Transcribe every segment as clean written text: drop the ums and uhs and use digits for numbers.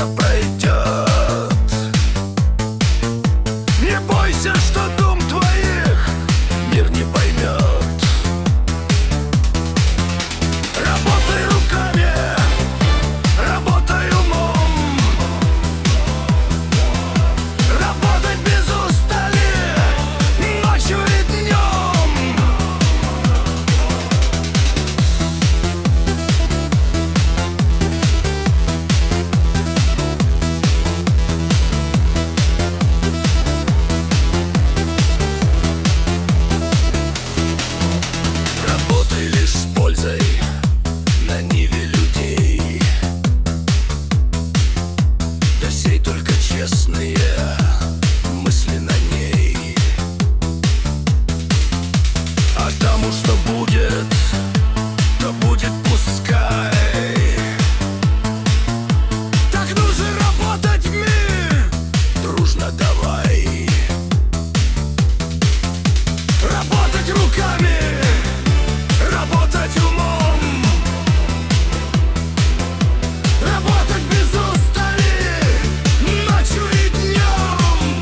бесследно пройдет. Не бойся, что дум твоих мир не поймет. Работай руками, работай умом, работать без устали ночью и днем. Работай лишь с пользой на ниве людей. Да сей только честные мысли на ней. А тому, что будет, то будет пускай. Так нужно работать в мир, дружно давай. Работать руками, работать умом, работать без устали ночью и днем.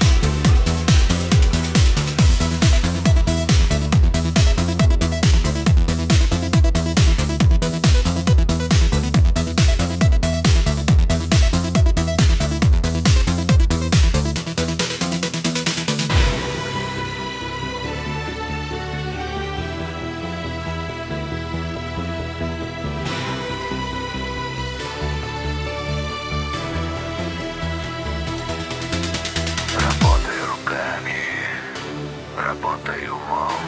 Работай руками, работай умом,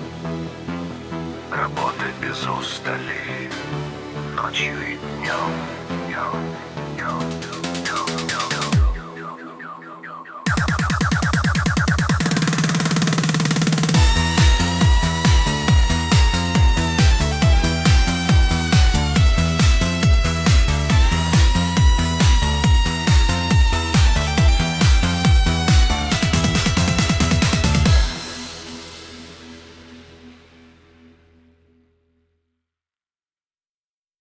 работай без устали ночью и днем.